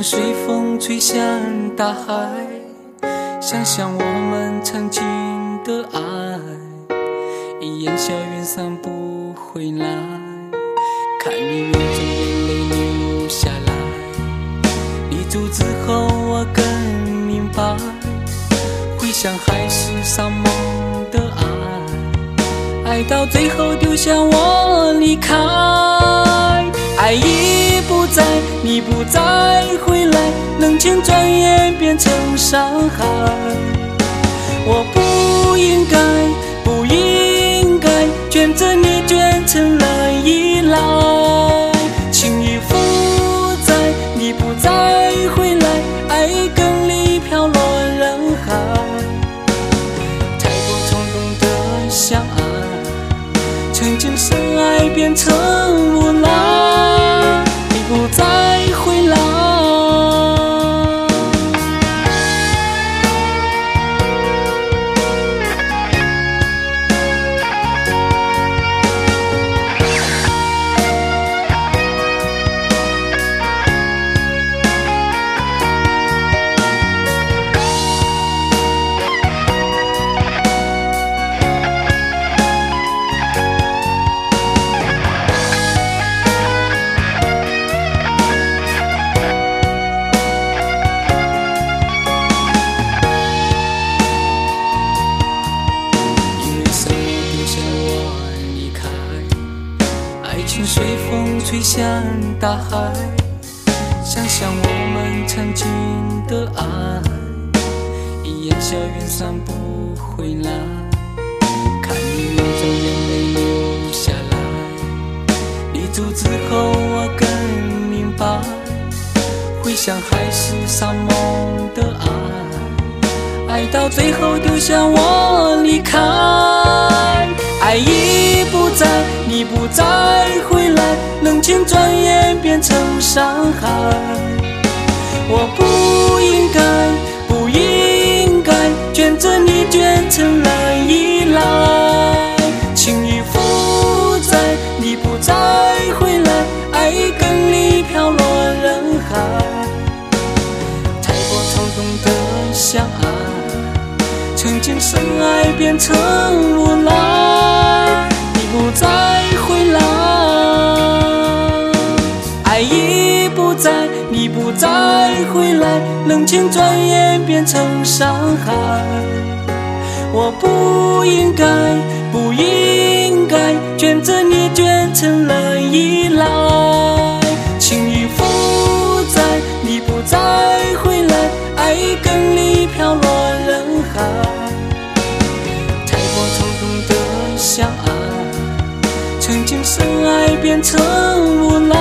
随风吹向大海，想想我们曾经的爱，一眼小云散不回来，看你远走眼泪流下来，你走之后我更明白，回想还是上梦的爱，爱到最后丢下我离开，爱已不在，你不再回来，冷情转眼变成伤害，我不应该卷着你卷成了依赖，情已负债，你不再回来，爱更离飘落人海，太过冲动的相爱，曾经深爱变成无奈，你不再回来。随风吹向大海，想想我们曾经的爱，一眼小云散不回来，看你远走眼泪流下来，你走之后我更明白，回想还是上梦的爱，爱到最后丢下我离开，爱已不在，你不再回来，冷情转眼变成伤害，我不应该卷着你卷成了依赖，情已负债，你不再回来，爱更离飘落人海，太过冲动的相爱，曾经深爱变成无奈，你不再回来，爱已不在，你不再回来，冷情转眼变成伤害，我不应该卷着你卷成了依赖，情已负债，你不再回来，爱更离飘落人海，太过冲动的相爱，曾经深爱变成无奈。